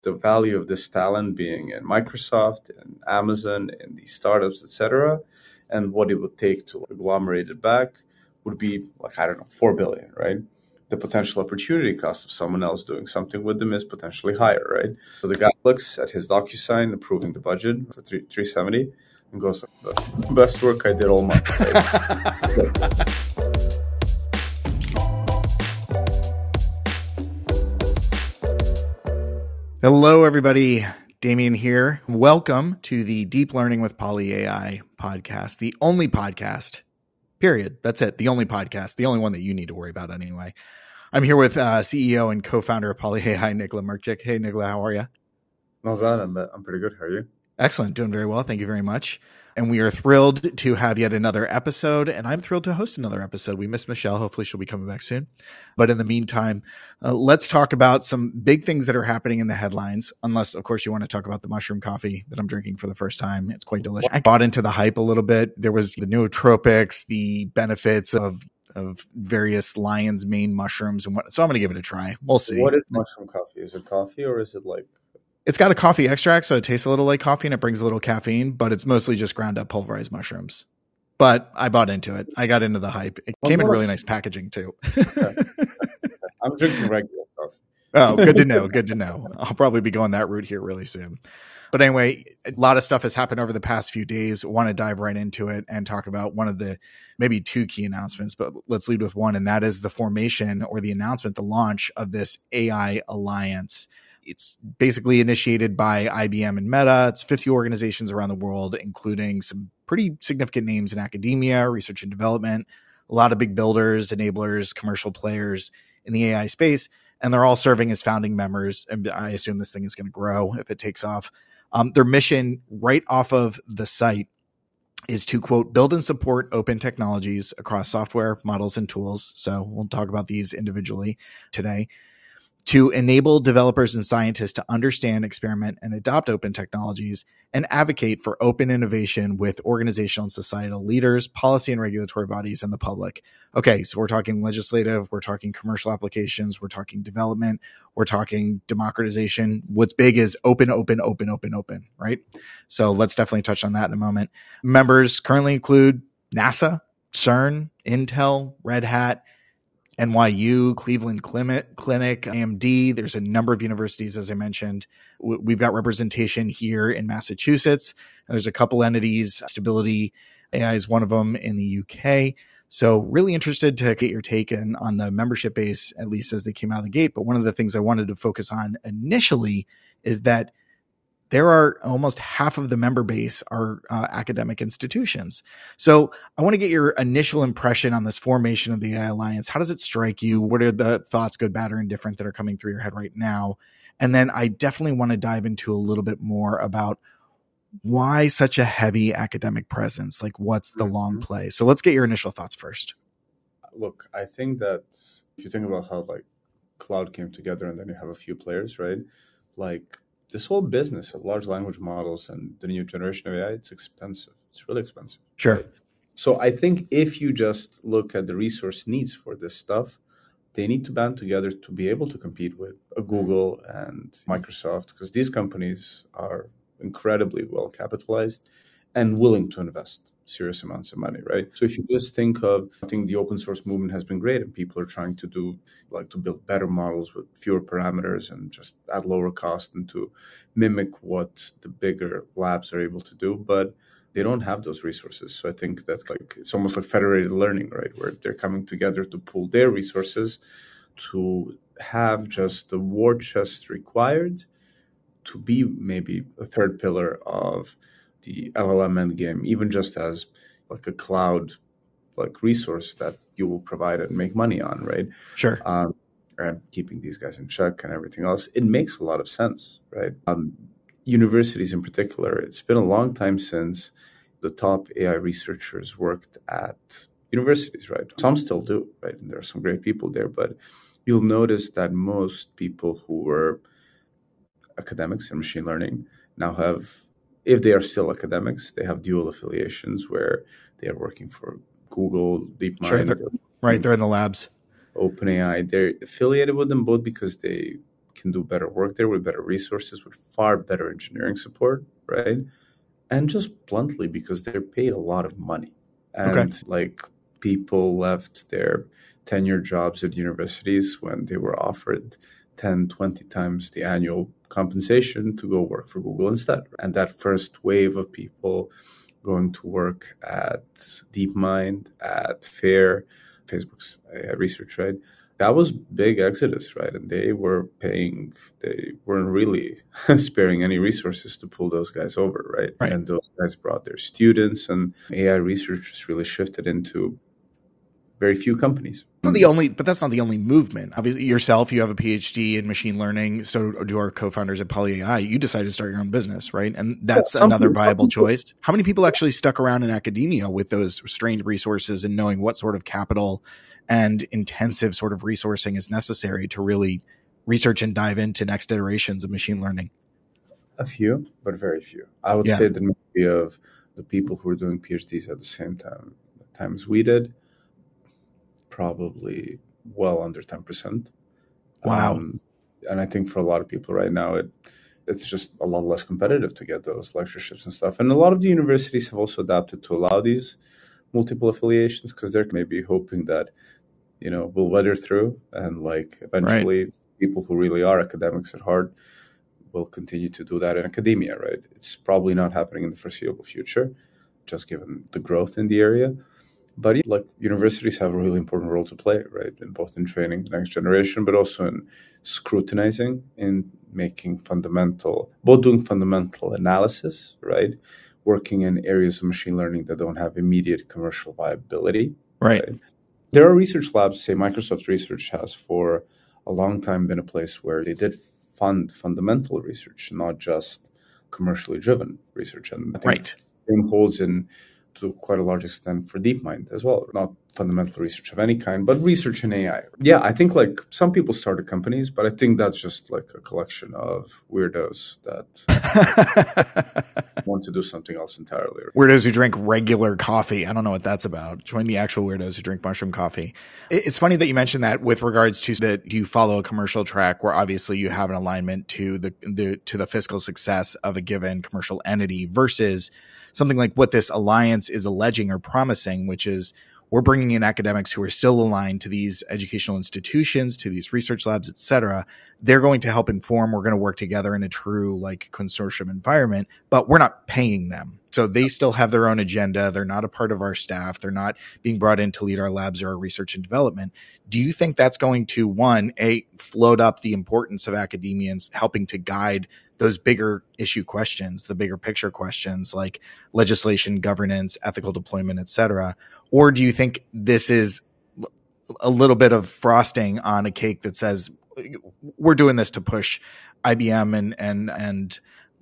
the value of this talent being in Microsoft and Amazon and these startups, etc., and what it would take to agglomerate it back would be like, I don't know, 4 billion, right? The potential opportunity cost of someone else doing something with them is potentially higher, right? So the guy looks at his DocuSign approving the budget for 370 and goes, the best work I did all month, right? Hello, everybody. Damien here. Welcome to the Deep Learning with Poly AI podcast, the only podcast, period. That's it. The only podcast, the only one that you need to worry about anyway. I'm here with CEO and co-founder of Poly AI, Nikola Merchik. Hey, Nikola, how are you? Not bad. I'm pretty good. How are you? Excellent. Doing very well. Thank you very much. And we are thrilled to have yet another episode, and I'm thrilled to host another episode. We miss Michelle. Hopefully she'll be coming back soon. But in the meantime, let's talk about some big things that are happening in the headlines, unless, of course, you want to talk about the mushroom coffee that I'm drinking for the first time. It's quite delicious. I bought into the hype a little bit. There was the nootropics, the benefits of various lion's mane mushrooms, and what. So I'm going to give it a try. We'll see. What is mushroom coffee? Is it coffee or is it like... It's got a coffee extract, so it tastes a little like coffee and it brings a little caffeine, but it's mostly just ground up pulverized mushrooms. But I bought into it. I got into the hype. It came in really nice packaging too. I'm drinking regular coffee. Oh, good to know. Good to know. I'll probably be going that route here really soon. But anyway, a lot of stuff has happened over the past few days. Want to dive right into it and talk about one of the maybe two key announcements, but let's lead with one. And that is the formation or the announcement, the launch of this AI Alliance. It's basically initiated by IBM and Meta. It's 50 organizations around the world, including some pretty significant names in academia, research and development, a lot of big builders, enablers, commercial players in the AI space. And they're all serving as founding members. And I assume this thing is going to grow if it takes off. Their mission right off of the site is to, quote, build and support open technologies across software, models, and tools. So we'll talk about these individually today. To enable developers and scientists to understand, experiment, and adopt open technologies, and advocate for open innovation with organizational and societal leaders, policy and regulatory bodies, and the public. Okay, so we're talking legislative, we're talking commercial applications, we're talking development, we're talking democratization. What's big is open, right? So let's definitely touch on that in a moment. Members currently include NASA, CERN, Intel, Red Hat, NYU, Cleveland Clinic, AMD. There's a number of universities, as I mentioned. We've got representation here in Massachusetts. There's a couple entities. Stability AI is one of them in the UK. So really interested to get your take on the membership base, at least as they came out of the gate. But one of the things I wanted to focus on initially is that there are almost half of the member base are academic institutions. So I want to get your initial impression on this formation of the AI Alliance. How does it strike you? What are the thoughts, good, bad, or indifferent, that are coming through your head right now? And then I definitely want to dive into a little bit more about why such a heavy academic presence? Like, what's the long play? So let's get your initial thoughts first. Look, I think that if you think about how like cloud came together and then you have a few players, right? Like, this whole business of large language models and the new generation of AI, it's expensive. It's really expensive. Sure. Right? So I think if you just look at the resource needs for this stuff, they need to band together to be able to compete with a Google and Microsoft, because these companies are incredibly well capitalized and willing to invest serious amounts of money, right? So if you just think of, I think the open source movement has been great and people are trying to do, like, to build better models with fewer parameters and just at lower cost and to mimic what the bigger labs are able to do, but they don't have those resources. So I think that, like, it's almost like federated learning, right? Where they're coming together to pool their resources to have just the war chest required to be maybe a third pillar of the LLM endgame, even just as like a cloud like resource that you will provide and make money on, right? Sure. And keeping these guys in check and everything else, it makes a lot of sense, right? Universities in particular, it's been a long time since the top AI researchers worked at universities, right? Some still do, right? And there are some great people there, but you'll notice that most people who were academics in machine learning now have, if they are still academics, they have dual affiliations where they are working for Google, DeepMind. Sure, they're in the labs. OpenAI. They're affiliated with them both because they can do better work there with better resources, with far better engineering support, right? And just bluntly, because they're paid a lot of money. Okay. And like people left their tenure jobs at universities when they were offered 10, 20 times the annual compensation to go work for Google instead. And that first wave of people going to work at DeepMind, at FAIR, Facebook's research, right? That was big exodus, right? And they weren't really sparing any resources to pull those guys over, right? Right. And those guys brought their students, and AI research just really shifted into very few companies. That's not the only movement. Obviously, yourself, you have a PhD in machine learning. So do our co-founders at Poly AI. You decided to start your own business, right? And that's another viable choice. How many people actually stuck around in academia with those strained resources and knowing what sort of capital and intensive sort of resourcing is necessary to really research and dive into next iterations of machine learning? A few, but very few. I would say the maybe of the people who were doing PhDs at the same time as we did, probably well under 10%. Wow. And I think for a lot of people right now, it's just a lot less competitive to get those lectureships and stuff. And a lot of the universities have also adapted to allow these multiple affiliations because they're maybe hoping that, we'll weather through and like eventually people who really are academics at heart will continue to do that in academia, right? It's probably not happening in the foreseeable future, just given the growth in the area. But like universities have a really important role to play, right? In both in training the next generation, but also in scrutinizing, in making doing fundamental analysis, right? Working in areas of machine learning that don't have immediate commercial viability. Right. There are research labs, say Microsoft Research has for a long time been a place where they did fund fundamental research, not just commercially driven research. And I think the same holds to quite a large extent for DeepMind as well. Not fundamental research of any kind, but research in AI. Yeah, I think like some people started companies, but I think that's just like a collection of weirdos that want to do something else entirely. Weirdos who drink regular coffee. I don't know what that's about. Join the actual weirdos who drink mushroom coffee. It's funny that you mentioned that with regards to that. Do you follow a commercial track where obviously you have an alignment to the fiscal success of a given commercial entity versus something like what this alliance is alleging or promising, which is we're bringing in academics who are still aligned to these educational institutions, to these research labs, et cetera. They're going to help inform. We're going to work together in a true like consortium environment, but we're not paying them. So they still have their own agenda. They're not a part of our staff. They're not being brought in to lead our labs or our research and development. Do you think that's going to, float up the importance of academians helping to guide those bigger issue questions, the bigger picture questions like legislation, governance, ethical deployment, et cetera? Or do you think this is a little bit of frosting on a cake that says we're doing this to push IBM and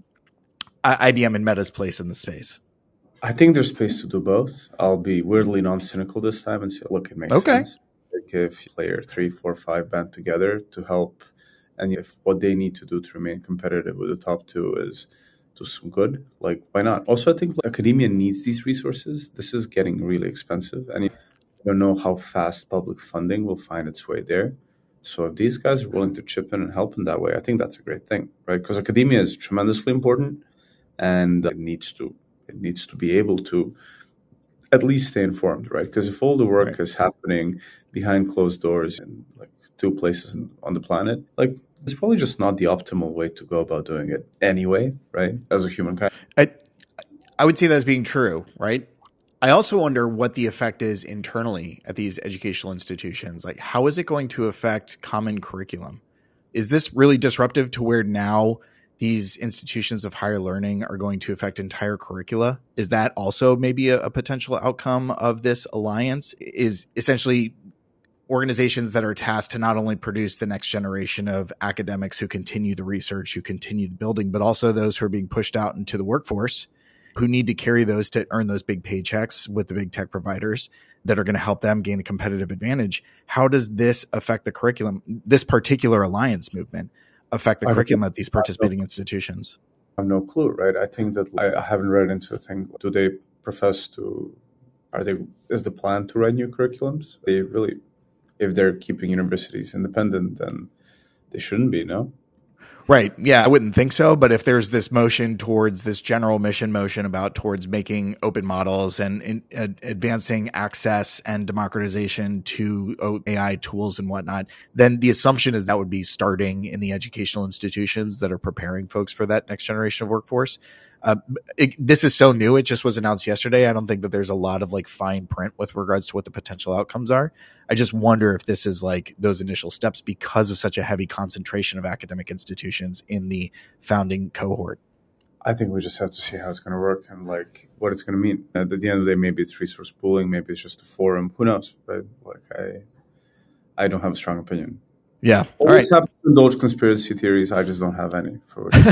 IBM and Meta's place in the space? I think there's space to do both. I'll be weirdly non-cynical this time and say, look, it makes sense. Like if player 3, 4, 5 band together to help, and if what they need to do to remain competitive with the top two is do some good, like why not? Also, I think academia needs these resources. This is getting really expensive, and I don't know how fast public funding will find its way there. So if these guys are willing to chip in and help in that way, I think that's a great thing, right? Because academia is tremendously important, and it needs to be able to at least stay informed, right? Because if all the work is happening behind closed doors in like 2 places on the planet, like it's probably just not the optimal way to go about doing it anyway, right? As a humankind. I would see that as being true, right? I also wonder what the effect is internally at these educational institutions. Like, how is it going to affect common curriculum? Is this really disruptive to where now these institutions of higher learning are going to affect entire curricula? Is that also maybe a potential outcome of this alliance? Is essentially organizations that are tasked to not only produce the next generation of academics who continue the research, who continue the building, but also those who are being pushed out into the workforce, who need to carry those to earn those big paychecks with the big tech providers that are going to help them gain a competitive advantage. How does this affect the curriculum, this particular alliance movement affect the curriculum at these participating institutions? I have no clue, right? I think that I haven't read into a thing. Do they is the plan to write new curriculums? If they're keeping universities independent, then they shouldn't be, no? Right. Yeah, I wouldn't think so. But if there's this motion towards this general mission motion about towards making open models and advancing access and democratization to AI tools and whatnot, then the assumption is that would be starting in the educational institutions that are preparing folks for that next generation of workforce. This is so new. It just was announced yesterday. I don't think that there's a lot of like fine print with regards to what the potential outcomes are. I just wonder if this is like those initial steps because of such a heavy concentration of academic institutions in the founding cohort. I think we just have to see how it's going to work and like what it's going to mean. At the end of the day, maybe it's resource pooling, maybe it's just a forum. Who knows? Right? Like I don't have a strong opinion. Yeah. Always happy to indulge conspiracy theories. I just don't have any.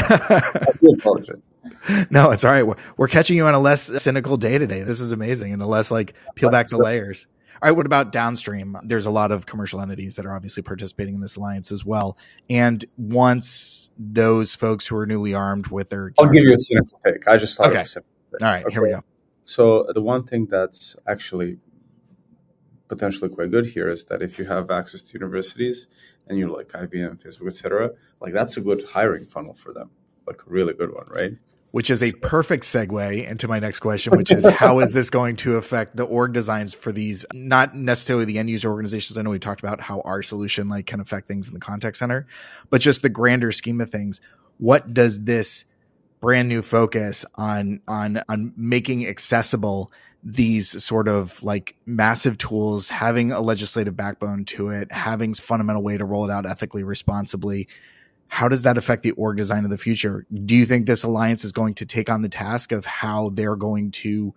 I do apologize. No, it's all right. We're catching you on a less cynical day today. This is amazing. And a less like peel back the layers. All right. What about downstream? There's a lot of commercial entities that are obviously participating in this alliance as well. And once those folks who are newly armed with their... I'll give you a cynical take. I just thought okay. it was cynical. All right. Okay. Here we go. So the one thing that's actually potentially quite good here is that if you have access to universities and you're like IBM, Facebook, etc., like that's a good hiring funnel for them, like a really good one, right? Which is a perfect segue into my next question, which is how is this going to affect the org designs for these, not necessarily the end user organizations. I know we talked about how our solution like can affect things in the contact center, but just the grander scheme of things. What does this brand new focus on making accessible these sort of like massive tools, having a legislative backbone to it, having fundamental way to roll it out ethically, responsibly? How does that affect the org design of the future? Do you think this alliance is going to take on the task of how they're going to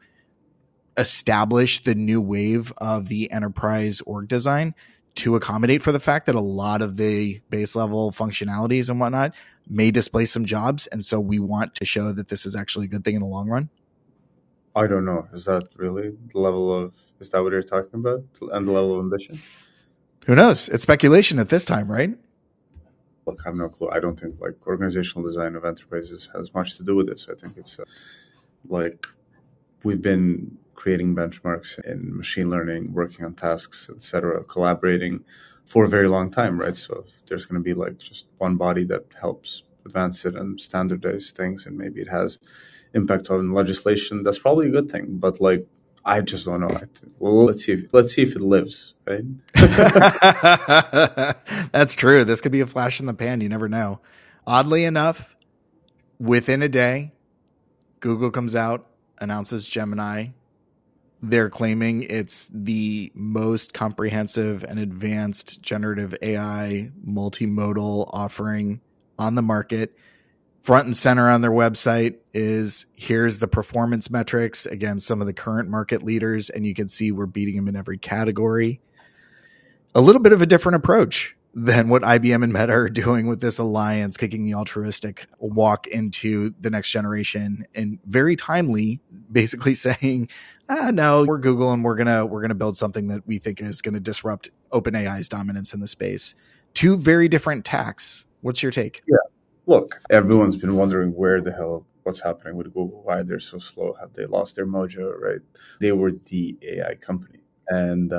establish the new wave of the enterprise org design to accommodate for the fact that a lot of the base level functionalities and whatnot may displace some jobs? And so we want to show that this is actually a good thing in the long run? I don't know. Is that really the level of, is that what you're talking about? And the level of ambition? Who knows? It's speculation at this time, right? Look, I have no clue. I don't think like organizational design of enterprises has much to do with this. I think it's like we've been creating benchmarks in machine learning, working on tasks, etc., collaborating for a very long time, right? So if there's going to be like just one body that helps advance it and standardize things, and maybe it has impact on legislation, that's probably a good thing. But like, I just don't know. Well, let's see if it lives, right? That's true. This could be a flash in the pan. You never know. Oddly enough, within a day, Google comes out, announces Gemini. They're claiming it's the most comprehensive and advanced generative AI multimodal offering on the market. Front and center on their website is here's the performance metrics against some of the current market leaders, and you can see we're beating them in every category. A little bit of a different approach than what IBM and Meta are doing with this alliance, kicking the altruistic walk into the next generation, and very timely, basically saying, no, we're Google and we're gonna build something that we think is going to disrupt OpenAI's dominance in the space. Two very different tacks. What's your take? Yeah. Look, everyone's been wondering what's happening with Google, why they're so slow. Have they lost their mojo, right? They were the AI company. And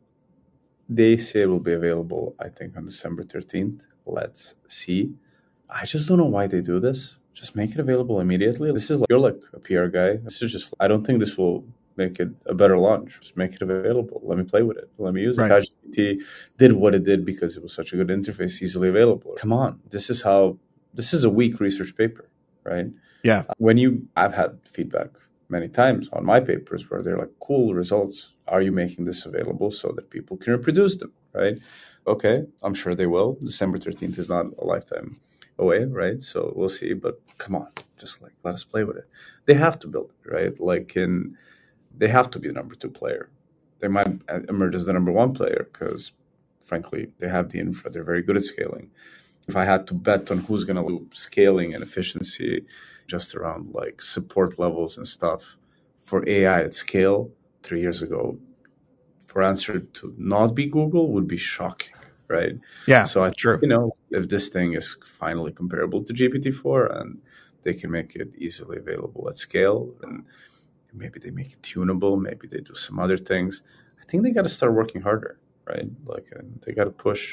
they say it will be available, I think, on December 13th. Let's see. I just don't know why they do this. Just make it available immediately. This is like, you're like a PR guy. This is just, I don't think this will make it a better launch. Just make it available. Let me play with it. Let me use it. Right. ChatGPT did what it did because it was such a good interface, easily available. Come on. This is a weak research paper, right? Yeah. I've had feedback many times on my papers where they're like, cool results. Are you making this available so that people can reproduce them, right? Okay, I'm sure they will. December 13th is not a lifetime away, right? So we'll see. But come on, just like let us play with it. They have to build it, right? They have to be the number 2 player. They might emerge as the number 1 player because, frankly, they have the infra. They're very good at scaling. If I had to bet on who's going to do scaling and efficiency just around like support levels and stuff for AI at scale 3 years ago, for answer to not be Google would be shocking, right? Yeah, so true. If this thing is finally comparable to GPT-4 and they can make it easily available at scale, and maybe they make it tunable, maybe they do some other things, I think they got to start working harder, right? Like they got to push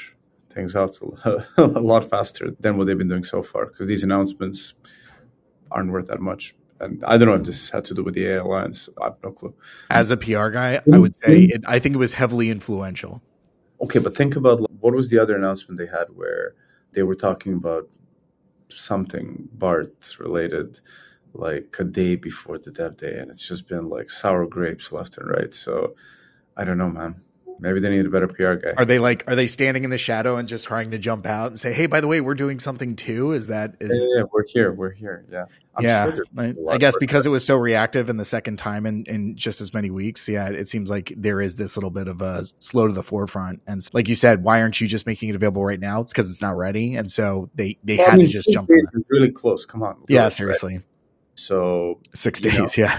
things out a lot faster than what they've been doing so far, because these announcements aren't worth that much. And I don't know if this had to do with the AI Alliance. I have no clue. As a PR guy, I would say I think it was heavily influential. Okay, but think about what was the other announcement they had where they were talking about something BART related like a day before the dev day, and it's just been like sour grapes left and right. So I don't know, man. Maybe they need a better PR guy. Are they standing in the shadow and just trying to jump out and say, hey, by the way, we're doing something too? Yeah, we're here. Yeah. I'm sure I guess because it was so reactive in the second time in just as many weeks. Yeah, it seems like there is this little bit of a slow to the forefront. And like you said, why aren't you just making it available right now? It's because it's not ready. And so they had to just jump on it. It's really close. Come on. Yeah, seriously. Right? So 6 days. Yeah.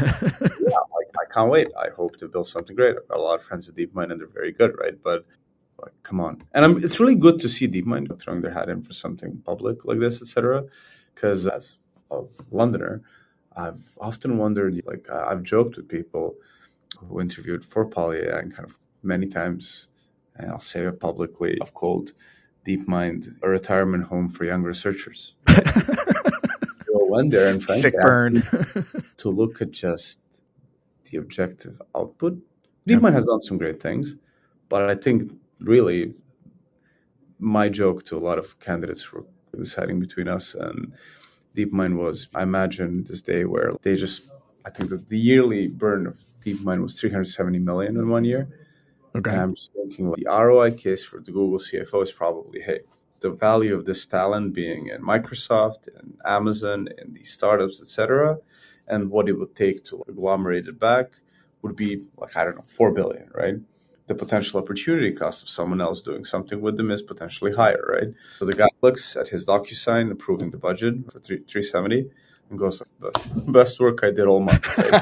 I can't wait. I hope to build something great. I've got a lot of friends at DeepMind and they're very good, right? But like, come on. And it's really good to see DeepMind throwing their hat in for something public like this, etc. Because as a Londoner, I've often wondered, like I've joked with people who interviewed for PolyAI and kind of many times, and I'll say it publicly, I've called DeepMind a retirement home for young researchers. So went there and sick burn to look at just the objective output. DeepMind has done some great things, but I think really my joke to a lot of candidates who were deciding between us and DeepMind was, I imagine this day where I think that the yearly burn of DeepMind was 370 million in 1 year. Okay. And I'm just thinking like, the ROI case for the Google CFO is probably, hey, the value of this talent being in Microsoft and Amazon and these startups, etc., and what it would take to agglomerate it back would be like, I don't know, 4 billion, right? The potential opportunity cost of someone else doing something with them is potentially higher, right? So the guy looks at his DocuSign approving the budget for 370 and goes, best work I did all month, right?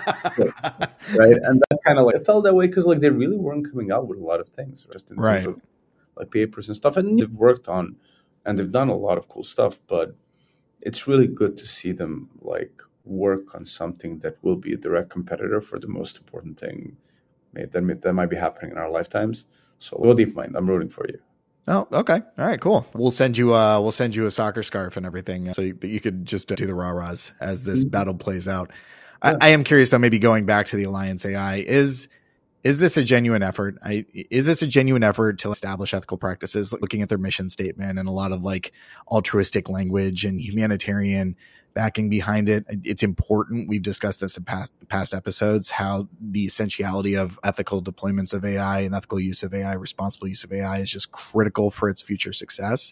Right? And that kind of like, it felt that way because like they really weren't coming out with a lot of things, just in terms of like papers and stuff. And they've worked on, and they've done a lot of cool stuff, but it's really good to see them like work on something that will be a direct competitor for the most important thing that might be happening in our lifetimes. So go DeepMind. I'm rooting for you. Oh, okay. All right, cool. We'll send you a soccer scarf and everything so that you could just do the rah-rahs as this battle plays out. Yeah. I am curious though, maybe going back to the Alliance AI, is this a genuine effort? Is this a genuine effort to establish ethical practices, looking at their mission statement and a lot of like altruistic language and humanitarian backing behind it? It's important. We've discussed this in past episodes, how the essentiality of ethical deployments of AI and ethical use of AI, responsible use of AI is just critical for its future success.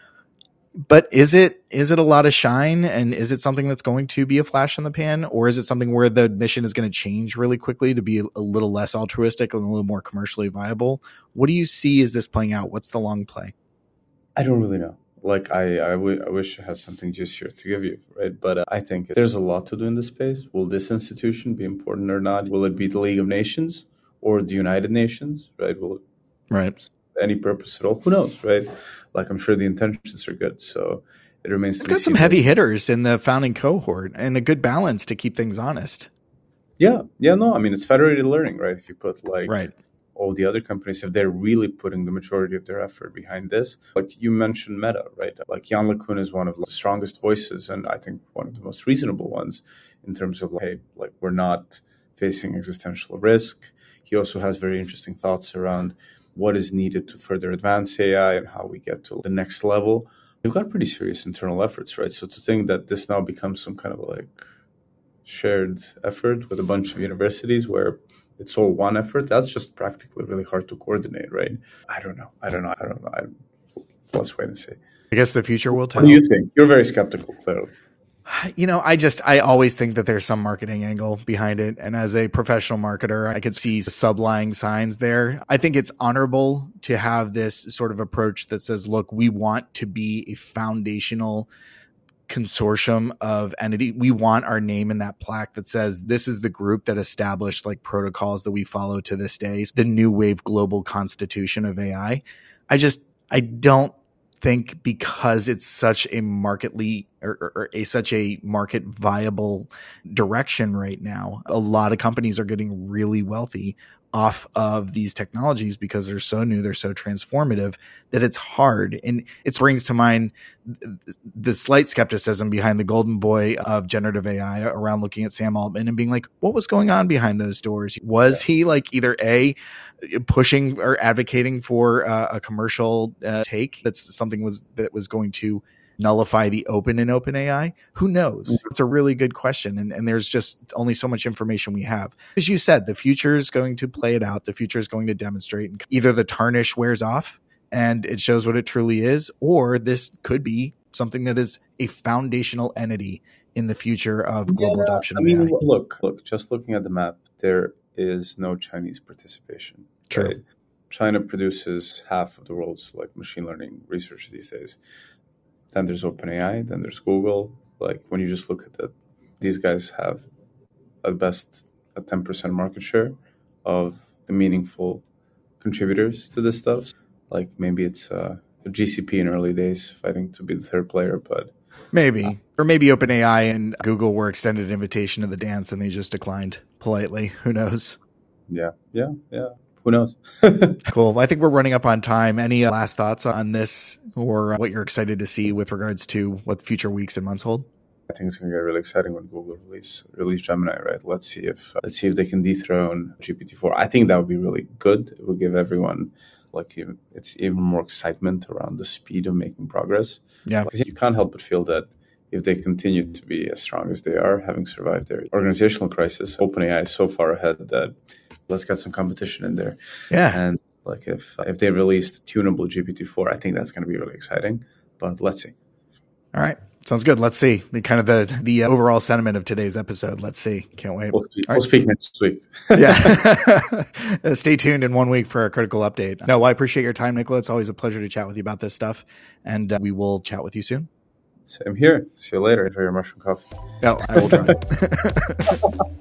But is it a lot of shine, and is it something that's going to be a flash in the pan, or is it something where the mission is going to change really quickly to be a little less altruistic and a little more commercially viable? What do you see as this playing out? What's the long play? I don't really know. Like I wish I had something juicier to give you, right? But I think there's a lot to do in this space. Will this institution be important or not? Will it be the League of Nations or the United Nations, right? Will it any purpose at all? Who knows, right? Like I'm sure the intentions are good, so it remains to be seen. Got some heavy hitters in the founding cohort and a good balance to keep things honest. Yeah, no, I mean it's federated learning, right? If you put like all the other companies, if they're really putting the majority of their effort behind this, like you mentioned Meta, right? Like Jan LeCun is one of the strongest voices, and I think one of the most reasonable ones in terms of, hey, like we're not facing existential risk. He also has very interesting thoughts around what is needed to further advance AI and how we get to the next level. We've got pretty serious internal efforts, right? So to think that this now becomes some kind of like shared effort with a bunch of universities where it's all one effort, that's just practically really hard to coordinate, right? I don't know. Let's wait and see. I guess the future will tell. What do you think? You're very skeptical, clearly. I always think that there's some marketing angle behind it. And as a professional marketer, I could see sublying signs there. I think it's honorable to have this sort of approach that says, look, we want to be a foundational consortium of entity. We want our name in that plaque that says this is the group that established like protocols that we follow to this day, the new wave global constitution of AI. I don't think, because it's such a such a market viable direction right now, a lot of companies are getting really wealthy off of these technologies because they're so new, they're so transformative that it's hard. And it brings to mind the slight skepticism behind the golden boy of generative AI around looking at Sam Altman and being like, what was going on behind those doors? Was he like either pushing or advocating for a commercial take that's something that was going to nullify the open in OpenAI? Who knows? It's a really good question. And there's just only so much information we have. As you said, the future is going to play it out. The future is going to demonstrate. Either the tarnish wears off and it shows what it truly is, or this could be something that is a foundational entity in the future of global adoption of AI. Look, just looking at the map, there is no Chinese participation. True. Right? China produces half of the world's machine learning research these days. Then there's OpenAI, then there's Google. When you just look at that, these guys have at best a 10% market share of the meaningful contributors to this stuff. Maybe it's a GCP in early days fighting to be the third player, but maybe. Or maybe OpenAI and Google were extended an invitation to the dance and they just declined politely. Who knows? Yeah. Who knows? Cool. I think we're running up on time. Any last thoughts on this or what you're excited to see with regards to what future weeks and months hold? I think it's going to get really exciting when Google release Gemini, right? Let's see if they can dethrone GPT-4. I think that would be really good. It would give everyone it's even more excitement around the speed of making progress. Yeah. You can't help but feel that if they continue to be as strong as they are, having survived their organizational crisis, OpenAI is so far ahead that let's get some competition in there. Yeah. And if they released tunable GPT-4, I think that's going to be really exciting. But let's see. All right. Sounds good. Let's see. Kind of the overall sentiment of today's episode. Let's see. Can't wait. We'll speak next week. Yeah. Stay tuned in 1 week for a critical update. No, I appreciate your time, Nicola. It's always a pleasure to chat with you about this stuff. And we will chat with you soon. Same here. See you later. Enjoy your mushroom coffee. No, I will try.